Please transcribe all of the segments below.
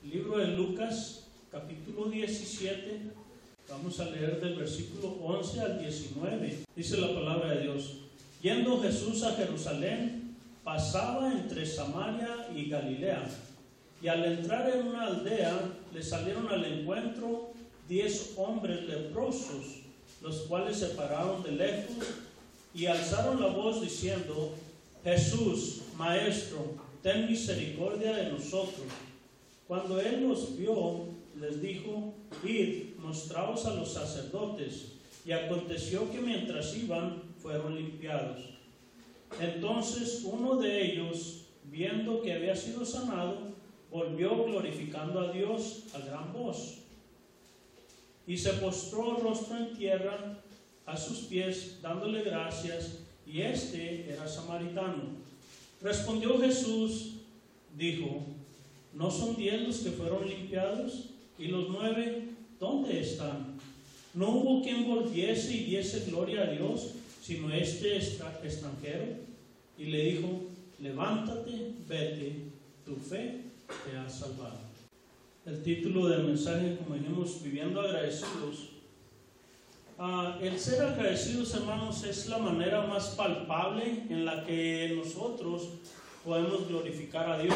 Libro de Lucas, capítulo 17, vamos a leer del versículo 11 al 19. Dice la palabra de Dios: Yendo Jesús a Jerusalén, pasaba entre Samaria y Galilea, y al entrar en una aldea, le salieron al encuentro 10 hombres leprosos, los cuales se pararon de lejos y alzaron la voz diciendo: Jesús, Maestro, ten misericordia de nosotros. Cuando él los vio, les dijo: Id, mostraos a los sacerdotes. Y aconteció que mientras iban, fueron limpiados. Entonces uno de ellos, viendo que había sido sanado, volvió glorificando a Dios a gran voz, y se postró rostro en tierra a sus pies, dándole gracias, y este era samaritano. Respondió Jesús, dijo: ¿No son 10 los que fueron limpiados? ¿Y los 9 dónde están? No hubo quien volviese y diese gloria a Dios, sino este extranjero. Y le dijo: levántate, vete, tu fe te ha salvado. El título del mensaje, como dijimos, viviendo agradecidos. El ser agradecidos, hermanos, es la manera más palpable en la que nosotros podemos glorificar a Dios.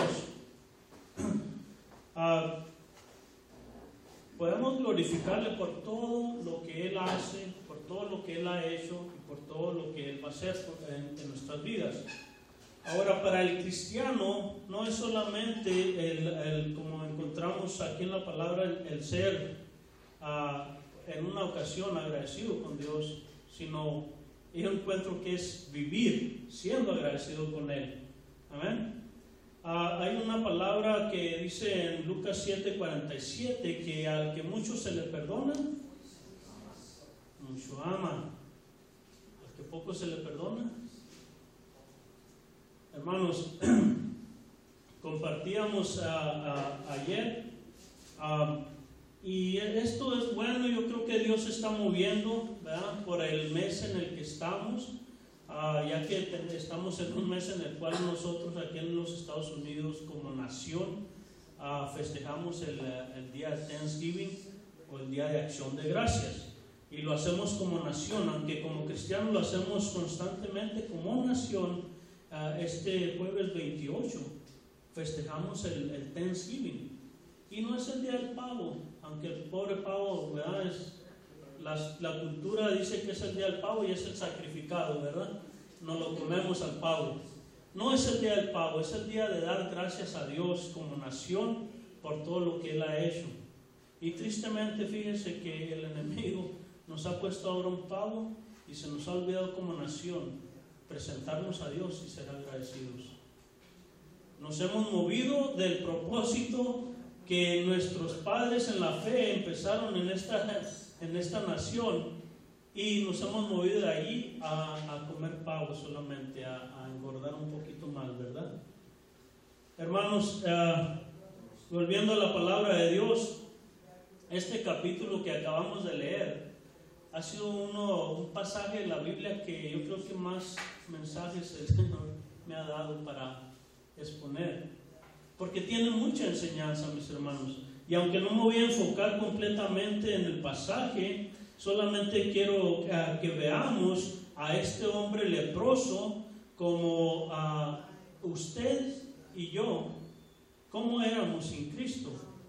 Podemos glorificarle por todo lo que Él hace, por todo lo que Él ha hecho y por todo lo que Él va a hacer en nuestras vidas. Ahora, para el cristiano no es solamente como encontramos aquí en la palabra, el ser en una ocasión agradecido con Dios, sino yo encuentro que es vivir siendo agradecido con Él. Amén. Hay una palabra que dice en Lucas 7:47 que al que mucho se le perdona, mucho ama. Al que poco se le perdona. Hermanos, compartíamos ayer y esto es bueno. Yo creo que Dios se está moviendo, ¿verdad?, por el mes en el que estamos. Ya que estamos en un mes en el cual nosotros aquí en los Estados Unidos como nación festejamos el día de Thanksgiving o el día de acción de gracias, y lo hacemos como nación, aunque como cristianos lo hacemos constantemente como nación. Este jueves 28 festejamos el Thanksgiving, y no es el día del pavo, aunque el pobre pavo, ¿verdad?, la cultura dice que es el día del pavo y es el sacrificado, ¿verdad? No lo comemos al pavo. No es el día del pavo, es el día de dar gracias a Dios como nación por todo lo que Él ha hecho. Y tristemente, fíjese que el enemigo nos ha puesto ahora un pavo y se nos ha olvidado como nación presentarnos a Dios y ser agradecidos. Nos hemos movido del propósito que nuestros padres en la fe empezaron en esta nación, y nos hemos movido de allí a comer pavo solamente, a engordar un poquito más, ¿verdad? Hermanos, volviendo a la palabra de Dios, este capítulo que acabamos de leer ha sido un pasaje de la Biblia que yo creo que más mensajes el Señor me ha dado para exponer, porque tiene mucha enseñanza, mis hermanos. Y aunque no me voy a enfocar completamente en el pasaje, solamente quiero que veamos a este hombre leproso como usted y yo, cómo éramos sin Cristo.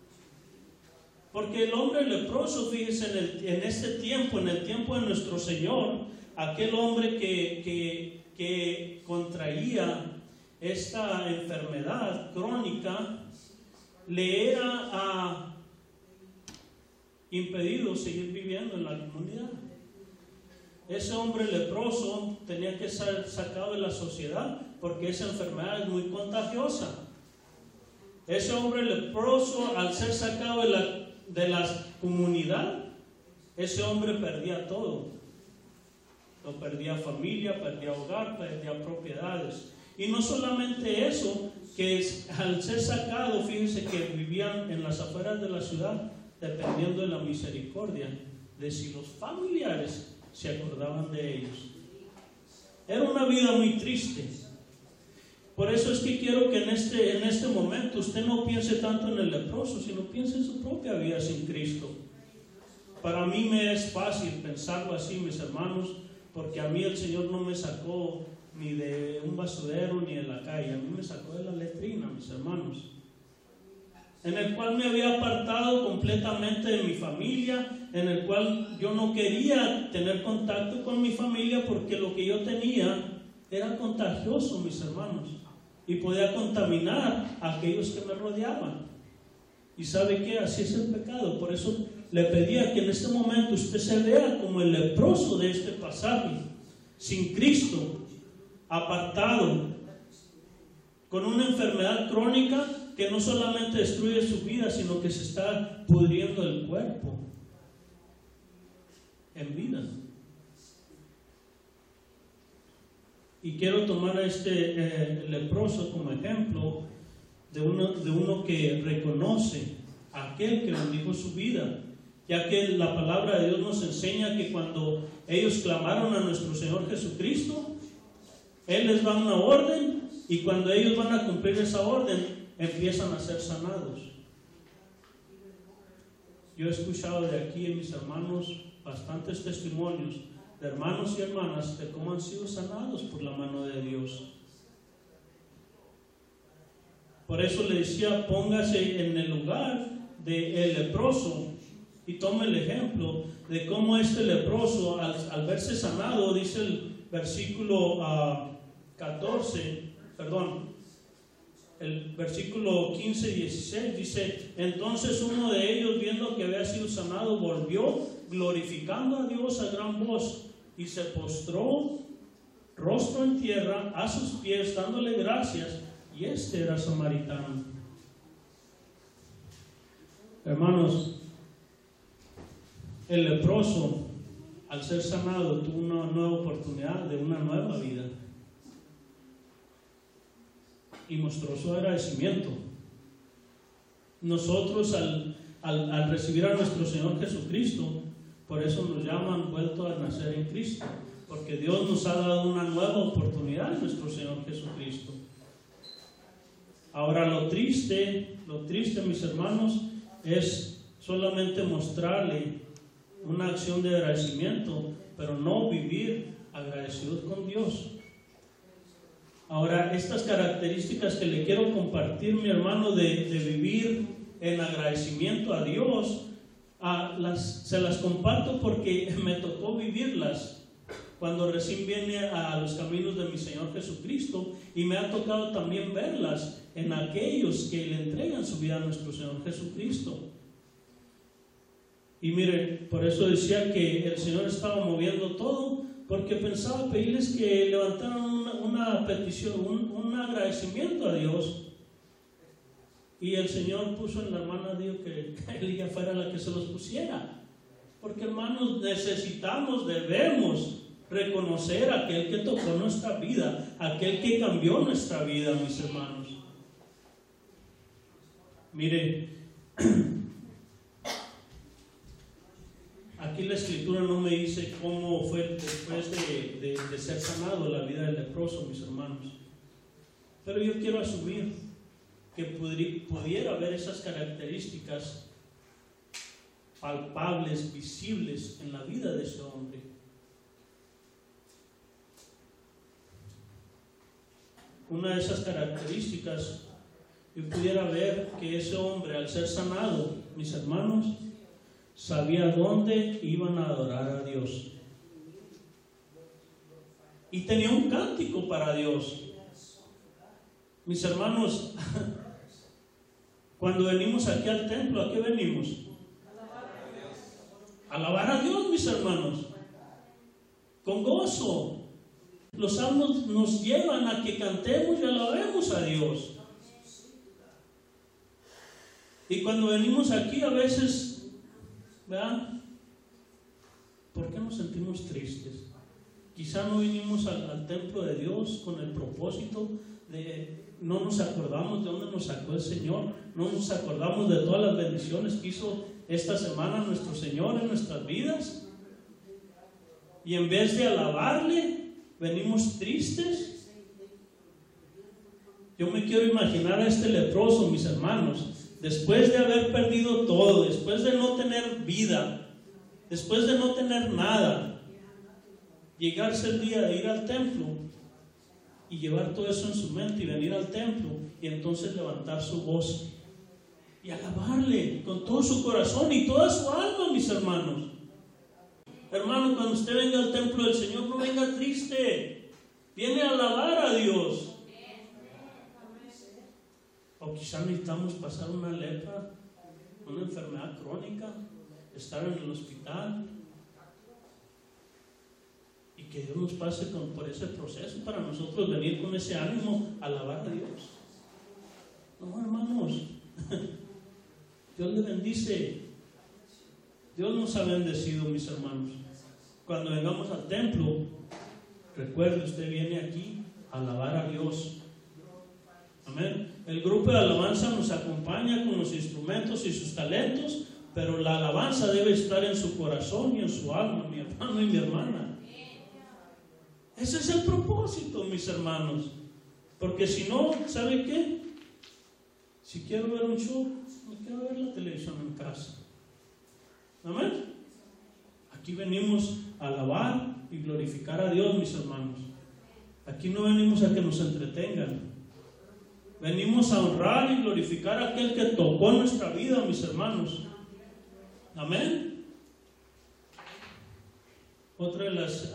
Porque el hombre leproso, fíjese, en este tiempo, en el tiempo de nuestro Señor, aquel hombre que contraía esta enfermedad crónica, le era impedido seguir viviendo en la comunidad. Ese hombre leproso tenía que ser sacado de la sociedad porque esa enfermedad es muy contagiosa. Ese hombre leproso, al ser sacado de la comunidad, ese hombre perdía todo. Lo perdía familia, perdía hogar, perdía propiedades. Y no solamente eso, que al ser sacado, fíjense que vivían en las afueras de la ciudad, dependiendo de la misericordia de si los familiares se acordaban de ellos. Era una vida muy triste. Por eso es que quiero que en este momento usted no piense tanto en el leproso, sino piense en su propia vida sin Cristo. Para mí me es fácil pensarlo así, mis hermanos, porque a mí el Señor no me sacó ni de un basurero ni de la calle, a mí me sacó de la letrina, mis hermanos, en el cual me había apartado completamente de mi familia, en el cual yo no quería tener contacto con mi familia porque lo que yo tenía era contagioso, mis hermanos, y podía contaminar a aquellos que me rodeaban. Y ¿sabe qué? Así es el pecado. Por eso le pedía que en este momento usted se vea como el leproso de este pasaje, sin Cristo, apartado, con una enfermedad crónica que no solamente destruye su vida, sino que se está pudriendo el cuerpo en vida. Y quiero tomar a este leproso como ejemplo de uno que reconoce a aquel que bendijo su vida, ya que la palabra de Dios nos enseña que cuando ellos clamaron a nuestro Señor Jesucristo, Él les da una orden, y cuando ellos van a cumplir esa orden, empiezan a ser sanados. Yo he escuchado de aquí en mis hermanos bastantes testimonios de hermanos y hermanas de cómo han sido sanados por la mano de Dios. Por eso le decía, póngase en el lugar del leproso y tome el ejemplo de cómo este leproso al verse sanado, dice el versículo 15 y 16, dice: entonces uno de ellos, viendo que había sido sanado, volvió glorificando a Dios a gran voz, y se postró rostro en tierra a sus pies, dándole gracias, y este era samaritano. Hermanos, el leproso, al ser sanado, tuvo una nueva oportunidad de una nueva vida y mostró su agradecimiento. Nosotros al recibir a nuestro Señor Jesucristo, por eso nos llaman vuelto a nacer en Cristo, porque Dios nos ha dado una nueva oportunidad en nuestro Señor Jesucristo. Ahora lo triste, mis hermanos, es solamente mostrarle una acción de agradecimiento, pero no vivir agradecidos con Dios. Ahora, estas características que le quiero compartir, mi hermano, de vivir en agradecimiento a Dios, se las comparto porque me tocó vivirlas cuando recién vine a los caminos de mi Señor Jesucristo, y me ha tocado también verlas en aquellos que le entregan su vida a nuestro Señor Jesucristo. Y mire, por eso decía que el Señor estaba moviendo todo, porque pensaba pedirles que levantaran una petición, un agradecimiento a Dios. Y el Señor puso en la hermana, dijo que ella fuera la que se los pusiera. Porque, hermanos, debemos reconocer a aquel que tocó nuestra vida, aquel que cambió nuestra vida, mis hermanos. Mire, aquí la Escritura no me dice cómo fue después de ser sanado la vida del leproso, mis hermanos. Pero yo quiero asumir que pudiera haber esas características palpables, visibles en la vida de ese hombre. Una de esas características, yo pudiera ver que ese hombre, al ser sanado, mis hermanos, sabía dónde iban a adorar a Dios. Y tenía un cántico para Dios. Mis hermanos, cuando venimos aquí al templo, ¿a qué venimos? Alabar a Dios, mis hermanos, con gozo. Los salmos nos llevan a que cantemos y alabemos a Dios. Y cuando venimos aquí a veces, ¿verdad? ¿Por qué nos sentimos tristes? Quizá no vinimos al templo de Dios con el propósito de... No nos acordamos de dónde nos sacó el Señor, no nos acordamos de todas las bendiciones que hizo esta semana nuestro Señor en nuestras vidas, y en vez de alabarle, venimos tristes. Yo me quiero imaginar a este leproso, mis hermanos, después de haber perdido todo, después de no tener vida, después de no tener nada, llegarse el día de ir al templo y llevar todo eso en su mente y venir al templo y entonces levantar su voz y alabarle con todo su corazón y toda su alma, mis hermanos. Hermano, cuando usted venga al templo del Señor, no venga triste, viene a alabar a Dios. O quizás necesitamos pasar una lepra, una enfermedad crónica, estar en el hospital, y que Dios nos pase por ese proceso para nosotros venir con ese ánimo a alabar a Dios. No, hermanos, Dios le bendice. Dios nos ha bendecido, mis hermanos. Cuando vengamos al templo, recuerde, usted viene aquí a alabar a Dios. Amén. El grupo de alabanza nos acompaña con los instrumentos y sus talentos, pero la alabanza debe estar en su corazón y en su alma, mi hermano y mi hermana. Ese es el propósito, mis hermanos. Porque si no, ¿sabe qué? Si quiero ver un show, no quiero ver la televisión en casa. Amén. Aquí venimos a alabar y glorificar a Dios, mis hermanos. Aquí no venimos a que nos entretengan. Venimos a honrar y glorificar a aquel que tocó nuestra vida, mis hermanos. Amén. Otra de las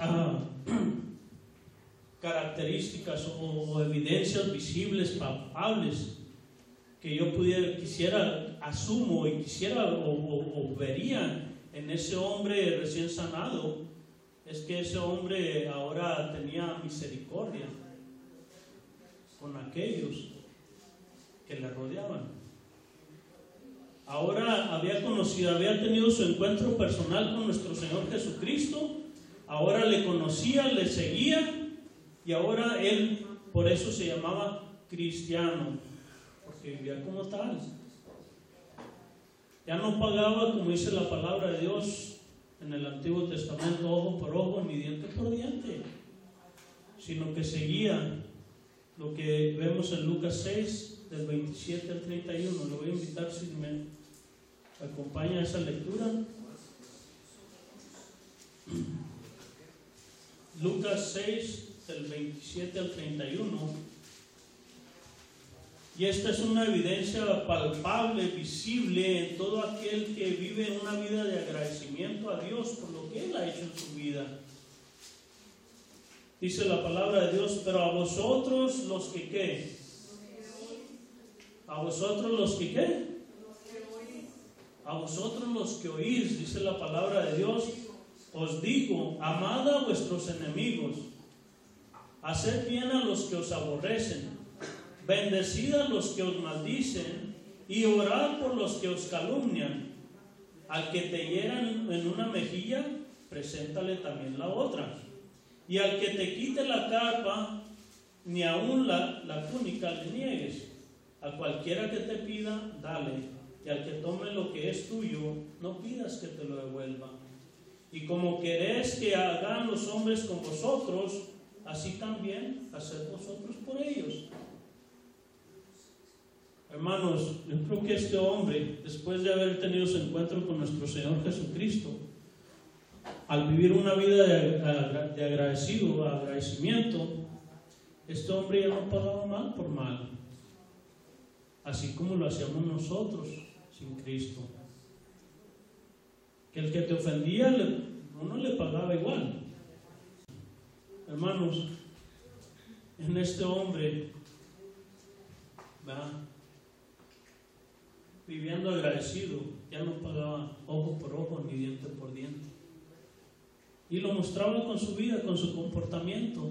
características o evidencias visibles, palpables, que yo asumo y quisiera o vería en ese hombre recién sanado, es que ese hombre ahora tenía misericordia con aquellos que le rodeaban. Ahora había tenido su encuentro personal con nuestro Señor Jesucristo, ahora le conocía, le seguía, y ahora él, por eso se llamaba cristiano, porque vivía como tal. Ya no pagaba, como dice la palabra de Dios en el Antiguo Testamento, ojo por ojo ni diente por diente, sino que seguía lo que vemos en Lucas 6, del 27 al 31. Le voy a invitar si me acompaña a esa lectura. Lucas 6, del 27 al 31. Y esta es una evidencia palpable, visible en todo aquel que vive una vida de agradecimiento a Dios por lo que Él ha hecho en su vida. Dice la palabra de Dios: pero a vosotros los que ¿qué? A vosotros los que ¿qué? A vosotros los que oís, dice la palabra de Dios, os digo, amad a vuestros enemigos, haced bien a los que os aborrecen, bendecid a los que os maldicen y orad por los que os calumnian. Al que te hieran en una mejilla, preséntale también la otra. Y al que te quite la capa, ni aun la túnica le niegues. A cualquiera que te pida, dale. Y al que tome lo que es tuyo, no pidas que te lo devuelva. Y como queréis que hagan los hombres con vosotros, así también haced vosotros por ellos. Hermanos, yo creo que este hombre, después de haber tenido su encuentro con nuestro Señor Jesucristo, al vivir una vida de agradecimiento, este hombre ya no pagaba mal por mal, así como lo hacíamos nosotros sin Cristo. Que el que te ofendía, uno le pagaba igual. Hermanos, en este hombre, ¿verdad?, viviendo agradecido, ya no pagaba ojo por ojo ni diente por diente, y lo mostraba con su vida, con su comportamiento.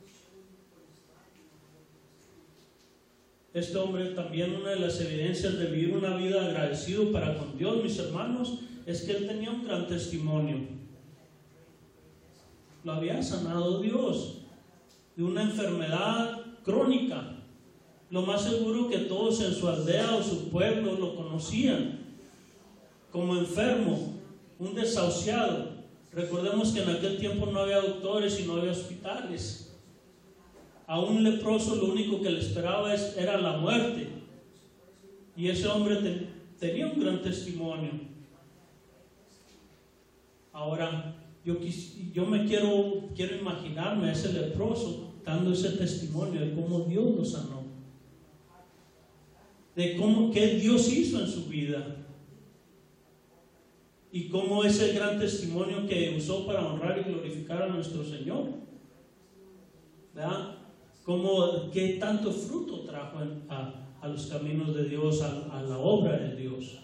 Este hombre también, una de las evidencias de vivir una vida agradecido para con Dios, mis hermanos, es que él tenía un gran testimonio. Lo había sanado Dios de una enfermedad crónica. Lo más seguro que todos en su aldea o su pueblo lo conocían como enfermo, un desahuciado. Recordemos que en aquel tiempo no había doctores y no había hospitales. A un leproso lo único que le esperaba era la muerte. Y ese hombre tenía un gran testimonio. Ahora, yo me quiero imaginarme a ese leproso dando ese testimonio de cómo Dios lo sanó, de qué Dios hizo en su vida, y cómo ese gran testimonio que usó para honrar y glorificar a nuestro Señor, ¿verdad? Qué tanto fruto trajo a los caminos de Dios, a la obra de Dios.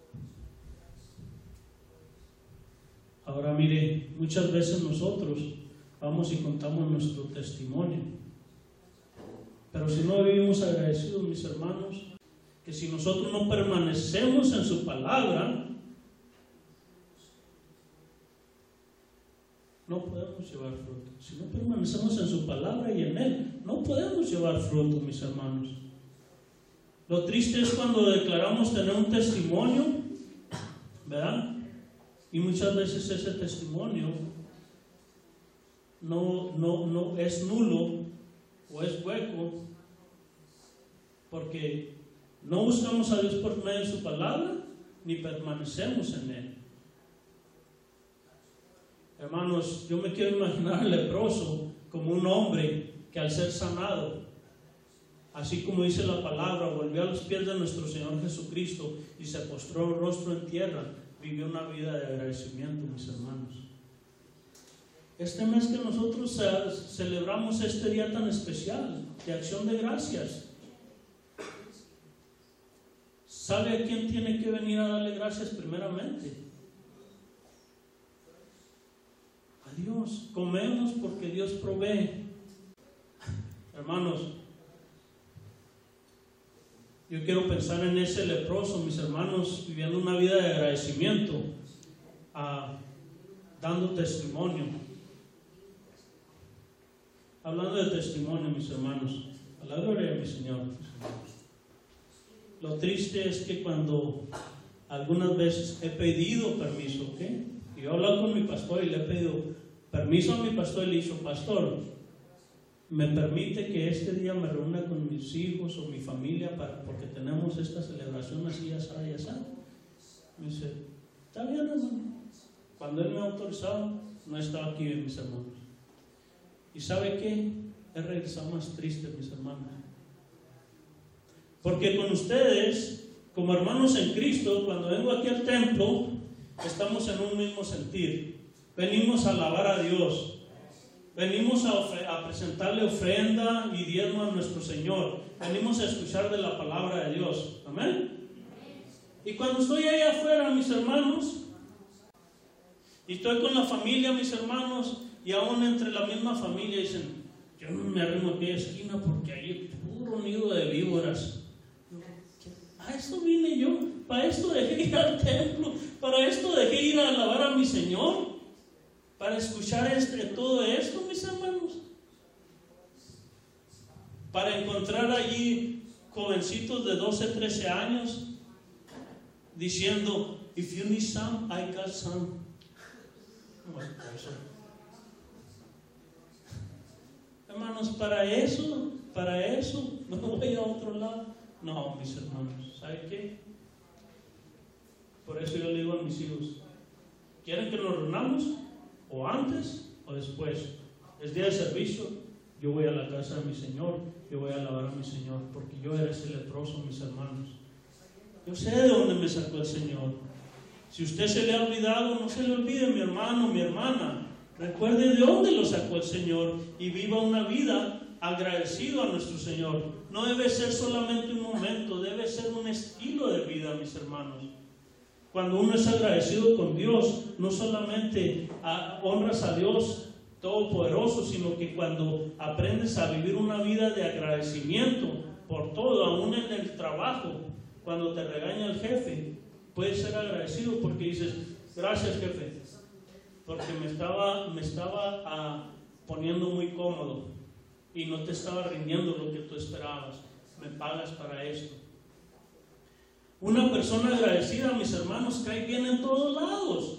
Ahora mire, muchas veces nosotros vamos y contamos nuestro testimonio, pero si no vivimos agradecidos, mis hermanos, que si nosotros no permanecemos en su palabra, no podemos llevar fruto. Si no permanecemos en su palabra y en Él, no podemos llevar fruto, mis hermanos. Lo triste es cuando declaramos tener un testimonio, ¿verdad? Y muchas veces ese testimonio no es nulo o es hueco, porque no buscamos a Dios por medio de su palabra, ni permanecemos en Él. Hermanos, yo me quiero imaginar al leproso como un hombre que al ser sanado, así como dice la palabra, volvió a los pies de nuestro Señor Jesucristo y se postró rostro en tierra, vivió una vida de agradecimiento, mis hermanos. Este mes que nosotros celebramos este día tan especial de acción de gracias, ¿sabe a quién tiene que venir a darle gracias primeramente? A Dios. Comemos porque Dios provee. Hermanos, yo quiero pensar en ese leproso, mis hermanos, viviendo una vida de agradecimiento, dando testimonio. Hablando de testimonio, mis hermanos, a la gloria de mi Señor. Lo triste es que cuando algunas veces he pedido permiso, ¿ok? Y yo he hablado con mi pastor y le he pedido permiso a mi pastor y le he dicho, pastor, ¿me permite que este día me reúna con mis hijos o mi familia porque tenemos esta celebración así, así, así? Me dice, está bien, hermano. Cuando él me ha autorizado, no estaba aquí, mis hermanos. ¿Y sabe qué? He regresado más triste, mis hermanos. Porque con ustedes, como hermanos en Cristo, cuando vengo aquí al templo, estamos en un mismo sentir. Venimos a alabar a Dios. Venimos a presentarle ofrenda y diezmo a nuestro Señor. Venimos a escuchar de la palabra de Dios. Amén. Y cuando estoy ahí afuera, mis hermanos, y estoy con la familia, mis hermanos, y aún entre la misma familia dicen, yo no me arrimo a aquella esquina porque ahí hay puro nido de víboras. A esto vine yo, para esto dejé ir al templo, para esto dejé ir a alabar a mi Señor, para escuchar todo esto, mis hermanos, para encontrar allí jovencitos de 12, 13 años diciendo, if you need some, I got some. Hermanos, para eso no voy a otro lado. No, mis hermanos, ¿sabe qué? Por eso yo le digo a mis hijos, ¿quieren que nos reunamos? O antes o después. Es día de servicio, yo voy a la casa de mi Señor, yo voy a alabar a mi Señor, porque yo era ese leproso, mis hermanos. Yo sé de dónde me sacó el Señor. Si usted se le ha olvidado, no se le olvide, mi hermano, mi hermana. Recuerde de dónde lo sacó el Señor y viva una vida agradecido a nuestro Señor. No debe ser solamente un momento, debe ser un estilo de vida, mis hermanos. Cuando uno es agradecido con Dios, no solamente honras a Dios Todopoderoso, sino que cuando aprendes a vivir una vida de agradecimiento por todo, aún en el trabajo, cuando te regaña el jefe, puedes ser agradecido porque dices, gracias jefe, porque me estaba poniendo muy cómodo y no te estaba rindiendo lo que tú esperabas, me pagas para esto. Una persona agradecida, mis hermanos, cae bien en todos lados.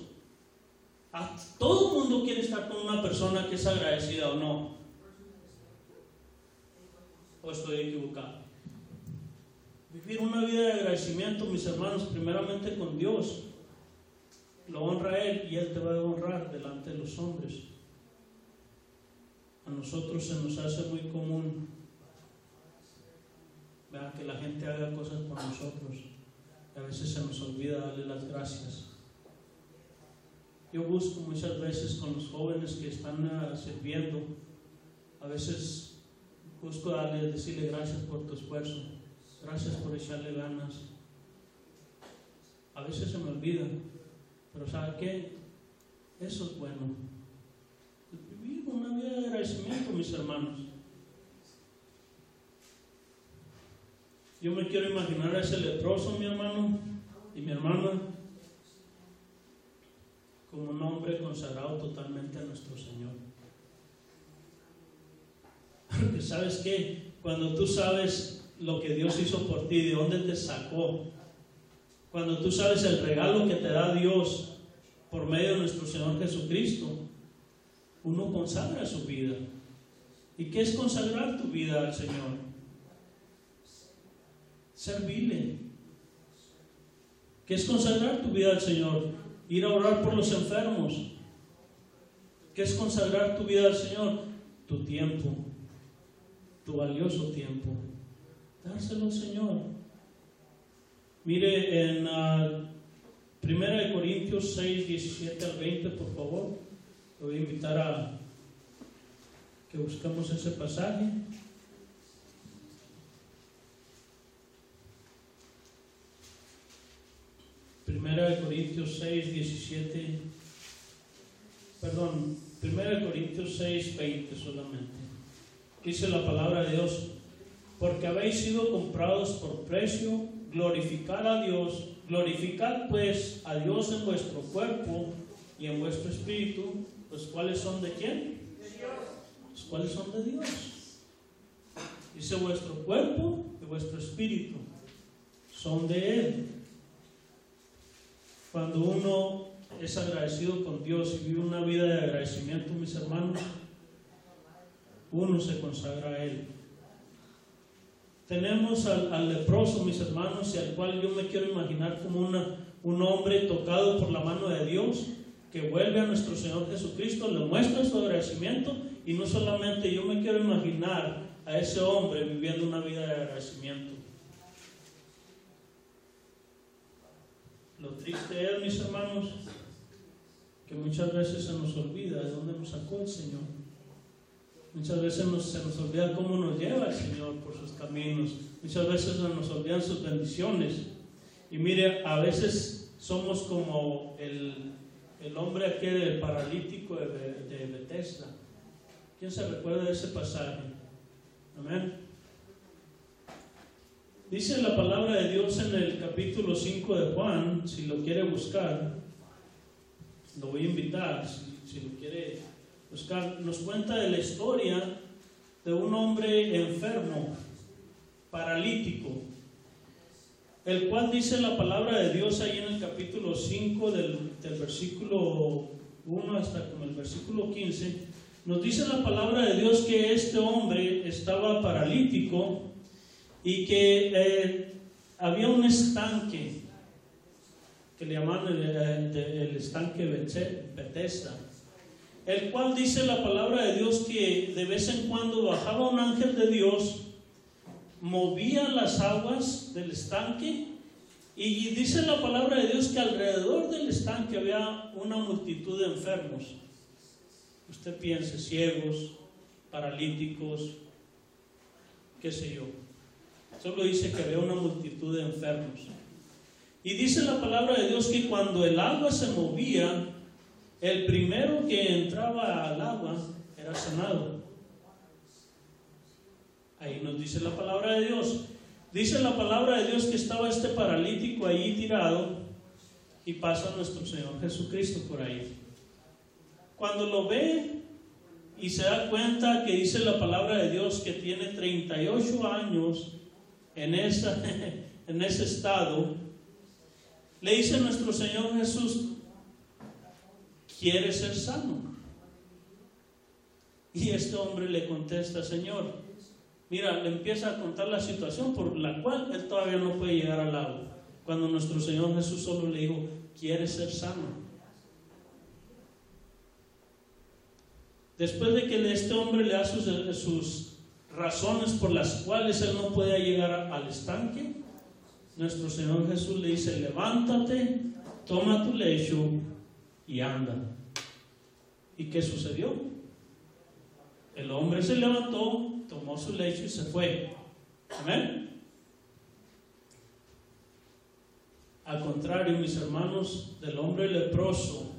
Todo el mundo quiere estar con una persona que es agradecida o no. ¿O estoy equivocado? Vivir una vida de agradecimiento, mis hermanos, primeramente con Dios. Lo honra a Él y Él te va a honrar delante de los hombres. A nosotros se nos hace muy común, ¿verdad?, que la gente haga cosas por nosotros. A veces se nos olvida darle las gracias. Yo busco muchas veces con los jóvenes que están sirviendo, a veces busco decirle gracias por tu esfuerzo, gracias por echarle ganas. A veces se me olvida, pero ¿sabe qué? Eso es bueno. Vivir una vida de agradecimiento, mis hermanos. Yo me quiero imaginar a ese leproso, mi hermano y mi hermana, como un hombre consagrado totalmente a nuestro Señor. Porque ¿sabes qué? Cuando tú sabes lo que Dios hizo por ti, de dónde te sacó, cuando tú sabes el regalo que te da Dios por medio de nuestro Señor Jesucristo, uno consagra su vida. ¿Y qué es consagrar tu vida al Señor? Servirle. ¿Qué es consagrar tu vida al Señor? Ir a orar por los enfermos. ¿Qué es consagrar tu vida al Señor? Tu tiempo, tu valioso tiempo, dárselo al Señor. Mire en 1 Corintios 6, 17 al 20, por favor. Le voy a invitar a que busquemos ese pasaje. 1 Corintios 6, 17, perdón, 1 Corintios 6, 20 solamente. Dice la palabra de Dios: porque habéis sido comprados por precio, glorificad a Dios, glorificad pues a Dios en vuestro cuerpo y en vuestro espíritu, los cuales son de ¿quién? De Dios. Los cuales son de Dios. Dice vuestro cuerpo y vuestro espíritu son de Él. Cuando uno es agradecido con Dios y vive una vida de agradecimiento, mis hermanos, uno se consagra a Él. Tenemos al leproso, mis hermanos, y al cual yo me quiero imaginar como un hombre tocado por la mano de Dios, que vuelve a nuestro Señor Jesucristo, le muestra su agradecimiento, y no solamente yo me quiero imaginar a ese hombre viviendo una vida de agradecimiento. Lo triste es, mis hermanos, que muchas veces se nos olvida de dónde nos sacó el Señor. Muchas veces se nos olvida cómo nos lleva el Señor por sus caminos. Muchas veces se nos olvidan sus bendiciones. Y mire, a veces somos como el hombre aquel del paralítico de Bethesda. ¿Quién se recuerda de ese pasaje? Amén. Dice la palabra de Dios en el capítulo 5 de Juan, si lo quiere buscar, lo voy a invitar, si lo quiere buscar. Nos cuenta de la historia de un hombre enfermo, paralítico, el cual dice la palabra de Dios ahí en el capítulo 5 del versículo 1 hasta como el versículo 15. Nos dice la palabra de Dios que este hombre estaba paralítico y que había un estanque que le llaman el estanque Bethesda, el cual dice la palabra de Dios que de vez en cuando bajaba un ángel de Dios, movía las aguas del estanque, y dice la palabra de Dios que alrededor del estanque había una multitud de enfermos. Usted piense, ciegos, paralíticos, qué sé yo. Solo dice que había una multitud de enfermos. Y dice la palabra de Dios que cuando el agua se movía, el primero que entraba al agua era sanado. Ahí nos dice la palabra de Dios. Dice la palabra de Dios que estaba este paralítico ahí tirado y pasa nuestro Señor Jesucristo por ahí. Cuando lo ve y se da cuenta que dice la palabra de Dios que tiene 38 años en ese estado, le dice nuestro Señor Jesús: ¿quieres ser sano? Y este hombre le contesta: Señor, Mira, le empieza a contar la situación por la cual él todavía no puede llegar al agua. Cuando nuestro Señor Jesús solo le dijo, ¿quieres ser sano? Después de que este hombre le da sus razones por las cuales él no puede llegar al estanque, nuestro Señor Jesús le dice, levántate, toma tu lecho y anda. ¿Y qué sucedió? El hombre se levantó, tomó su lecho y se fue. Amén. Al contrario, mis hermanos, del hombre leproso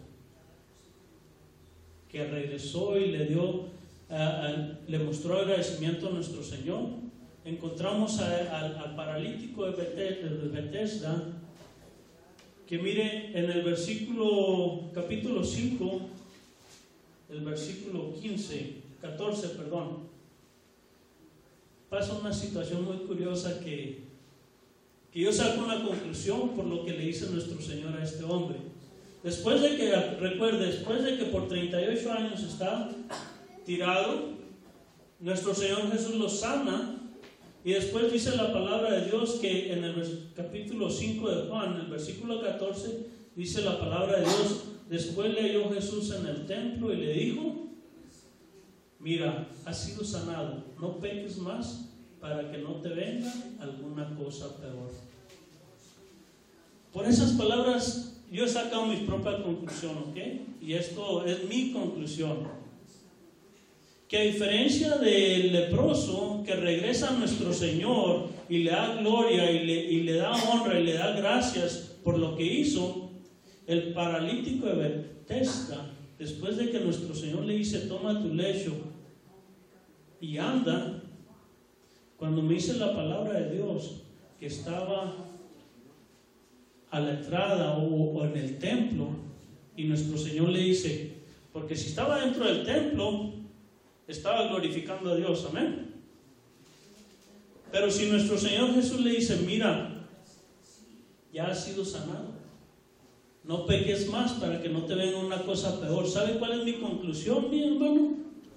que regresó y le mostró agradecimiento a nuestro Señor, encontramos al paralítico de Bethesda, que mire en el capítulo 5, el versículo 14, pasa una situación muy curiosa que yo saco una conclusión por lo que le dice nuestro Señor a este hombre. Después de que por 38 años está tirado, nuestro Señor Jesús lo sana, y después dice la palabra de Dios que en el capítulo 5 de Juan, el versículo 14, dice la palabra de Dios, después le halló Jesús en el templo y le dijo, mira, has sido sanado, no peques más para que no te venga alguna cosa peor. Por esas palabras yo he sacado mi propia conclusión, ¿ok? Y esto es mi conclusión. Que a diferencia del leproso que regresa a nuestro Señor y le da gloria y le da honra y le da gracias por lo que hizo, el paralítico de Bethesda, después de que nuestro Señor le dice, toma tu lecho y anda, cuando me dice la palabra de Dios que estaba a la entrada o en el templo, y nuestro Señor le dice, porque si estaba dentro del templo, estaba glorificando a Dios, amén. Pero si nuestro Señor Jesús le dice, mira, ya has sido sanado, no peques más para que no te venga una cosa peor. ¿Sabe cuál es mi conclusión, mi hermano?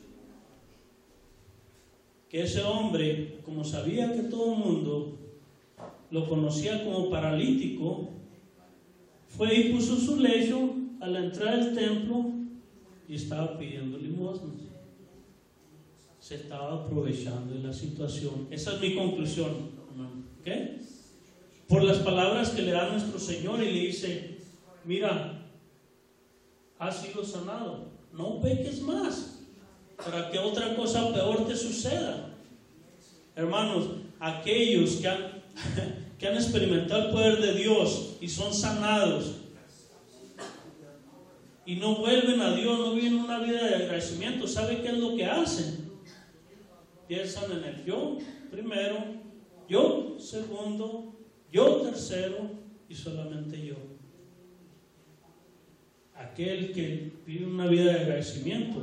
Que ese hombre, como sabía que todo el mundo lo conocía como paralítico, fue y puso su lecho a la entrada del templo y estaba pidiendo limosnas. Se estaba aprovechando de la situación. Esa es mi conclusión, hermano. ¿Okay? Por las palabras que le da nuestro Señor y le dice, mira, has sido sanado, no peques más para que otra cosa peor te suceda. Hermanos, aquellos que han experimentado el poder de Dios y son sanados y no vuelven a Dios, no viven una vida de agradecimiento, ¿sabe qué es lo que hacen? Piensan en el yo primero, yo segundo, yo tercero y solamente yo. Aquel que vive una vida de agradecimiento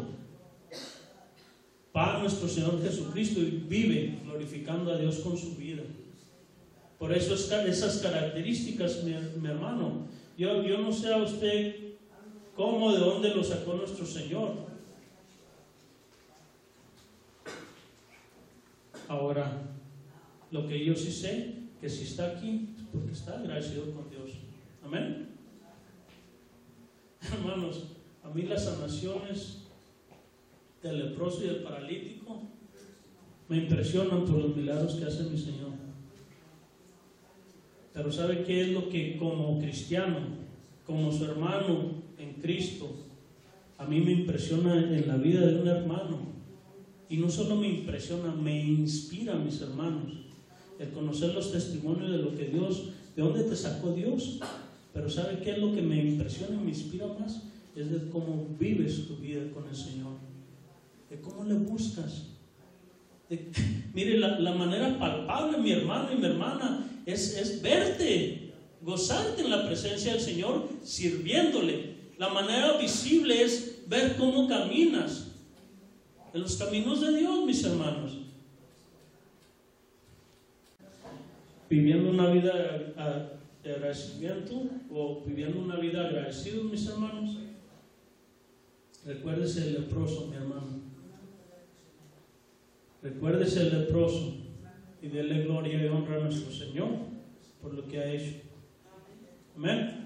para nuestro Señor Jesucristo y vive glorificando a Dios con su vida. Por eso esas características, mi hermano, yo no sé a usted cómo, de dónde lo sacó nuestro Señor. Ahora, lo que yo sí sé, que si está aquí, es porque está agradecido con Dios. Amén. Hermanos, a mí las sanaciones del leproso y del paralítico me impresionan por los milagros que hace mi Señor. Pero ¿sabe qué es lo que como cristiano, como su hermano en Cristo, a mí me impresiona en la vida de un hermano? Y no solo me impresiona, me inspira, mis hermanos, el conocer los testimonios de lo que Dios, de dónde te sacó Dios. Pero ¿sabe qué es lo que me impresiona y me inspira más? Es de cómo vives tu vida con el Señor, de cómo le buscas. Mire, la manera palpable, mi hermano y mi hermana, es verte, gozarte en la presencia del Señor, sirviéndole. La manera visible es ver cómo caminas en los caminos de Dios, mis hermanos. Viviendo una vida de agradecimiento o viviendo una vida agradecida, mis hermanos. Recuérdese el leproso, mi hermano. Recuérdese el leproso y dele gloria y honra a nuestro Señor por lo que ha hecho. Amén.